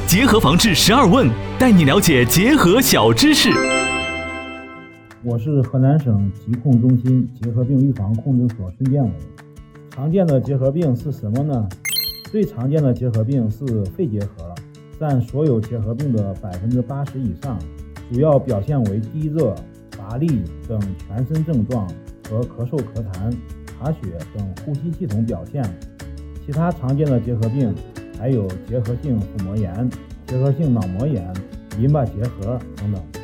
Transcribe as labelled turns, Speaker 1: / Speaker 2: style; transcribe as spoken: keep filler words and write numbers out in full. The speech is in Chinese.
Speaker 1: 结核防治十二问，带你了解结核小知识。
Speaker 2: 我是河南省疾控中心结核病预防控制所孙建伟。常见的结核病是什么呢？最常见的结核病是肺结核了，占所有结核病的百分之八十以上，主要表现为低热、乏力等全身症状和咳嗽、咳痰、卡血等呼吸系统表现。其他常见的结核病还有结核性腹膜炎、结核性脑膜炎、淋巴结核等等。